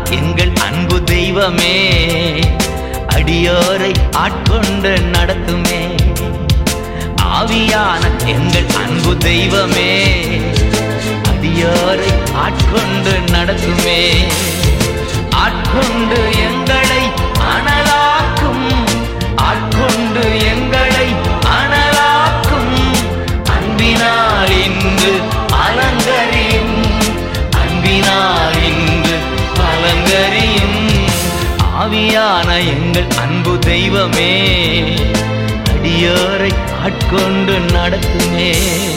எங்கள் அன்பு தெய்வமே, அடியோரை ஆட்கொண்டு நடத்துமே. ஆவியான எங்கள் அன்பு தெய்வமே, அடியோரை ஆட்கொண்டு நடத்துமே. ஆட்கொண்டு எங்களை அனலாக்கும், ஆட்கொண்டு எங்களை அனலாக்கும். அன்பினால் இன்று அலங்கரியும், அன்பினால் இன்று அலங்கரியும். ஆவியான எங்கள் அன்பு தெய்வமே, அடியோரை ஆட்கொண்டு நடத்துமே.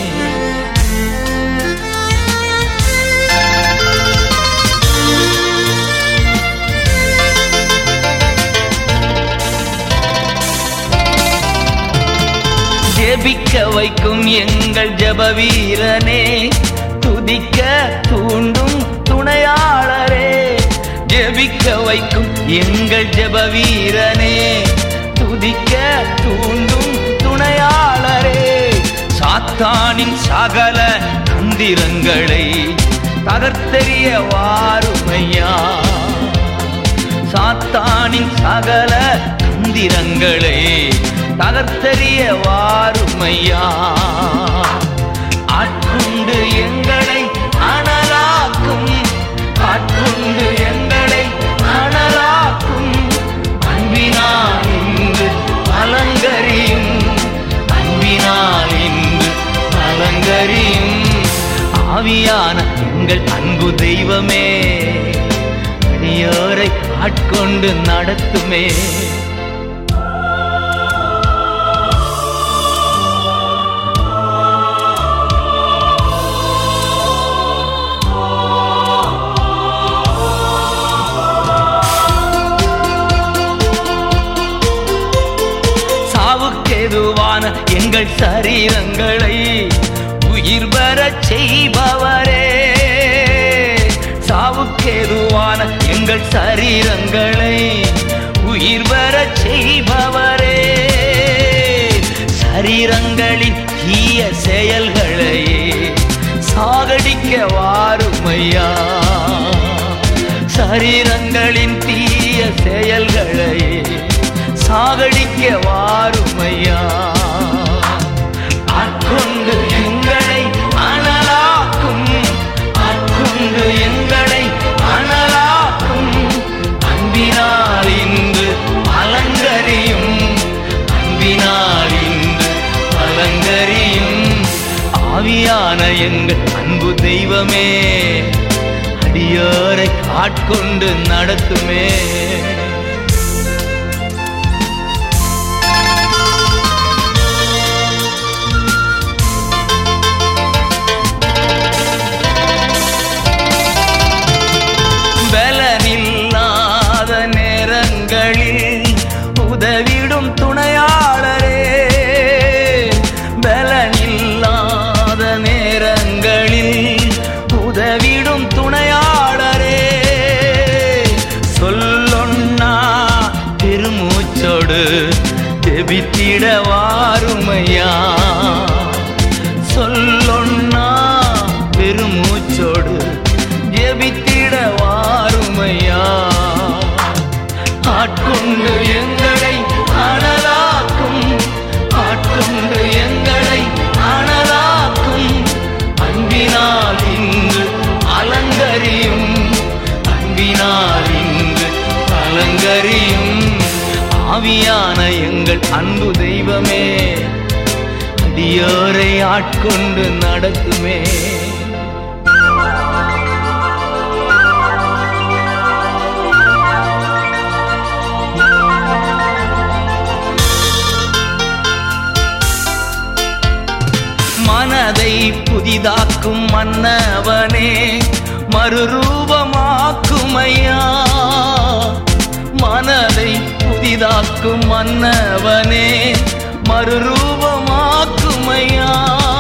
ஜெபிக்க வைக்கும் எங்கள் ஜெப வீரனே, துதிக்க தூண்டும் துணையாளரே. ஜெபிக்க வைக்கும் எங்கள் ஜெப வீரனே, துதிக்க தூண்டும் துணையாளரே. சாத்தானின் சகல தந்திரங்களை தகர்த்தெறிய வாருமையா, சாத்தானின் சகல தந்திரங்களை தகர்த்தெறிய வாருமையா. ஆட்கொண்டு எங்களை அனலாக்கும், ஆட்கொண்டு எங்களை அனலாக்கும். அன்பினால் இன்று அலங்கரியும், அன்பினால் இன்று அலங்கரியும். ஆவியான எங்கள் அன்பு தெய்வமே, அடியோரை ஆட்கொண்டு நடத்துமே. சாவுக்கேதுவான எங்கள் சரீரங்களை உயிர் பெறச் செய்பவரே, சாவுக்கேதுவான எங்கள் சரீரங்களை உயிர் பெறச் செய்பவரே. சரீரங்களின் தீய செயல்களை சாகடிக்க வாருமையா, சரீரங்களின் தீய செயல்களை சாகடிக்க வாருமையா. ஆட்கொண்டு எங்களை அனலாக்கும், ஆட்கொண்டு எங்களை அனலாக்கும். அன்பினால் இன்று அலங்கரியும், அன்பினால் இன்று அலங்கரியும். ஆவியான எங்கள் அன்பு தெய்வமே, அடியோரை ஆட்கொண்டு நடத்துமே. பலனில்லாத நேரங்களில் உதவிடும் துணையாளரே, பலனில்லாத நேரங்களில் உதவிடும் துணையாளரே. சொல்லொன்னா பெருமூச்சோடு ஜெபித்திட வாருமையா, சொல்லொன்னா பெருமூச்சோடு ஜெபித்திட வாருமையா. ஆட்கொண்டு எங்களை அனலாக்கும், ஆட்கொண்டு எங்களை அனலாக்கும். அன்பினால் இன்று அலங்கரியும், அன்பினால் இன்று அலங்கரியும். ஆவியான எங்கள் அன்பு தெய்வமே, அடியோரை ஆட்கொண்டு நடத்துமே. மனதை புதிதாக்கும் மன்னவனே, மறுரூபமாக்குமையா. மனதை புதிதாக்கும் மன்னவனே, மறுரூபமாக்குமையா.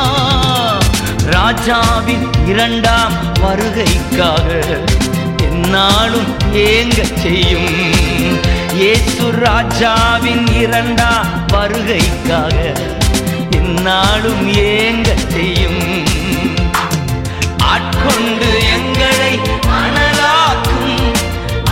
ராஜாவின் இரண்டாம் வருகைக்காக என்னாலும் ஏங்கச் செய்யும். இயேசு ராஜாவின் இரண்டாம் வருகைக்காக என்னாலும் ஏங்கச் செய்யும். ஆட்கொண்டு எங்களை அனலாக்கும்,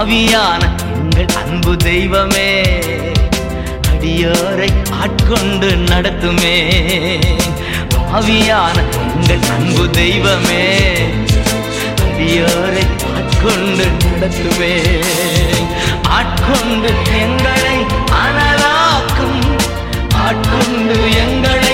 ஆவியான எங்கள் அன்பு தெய்வமே, அடியோரை ஆட்கொண்டு நடத்துமே. ஆவியான எங்கள் அன்பு தெய்வமே, அடியோரை ஆட்கொண்டு நடத்துமே. ஆட்கொண்டு எங்களை அனலாக்கும், ஆட்கொண்டு எங்களை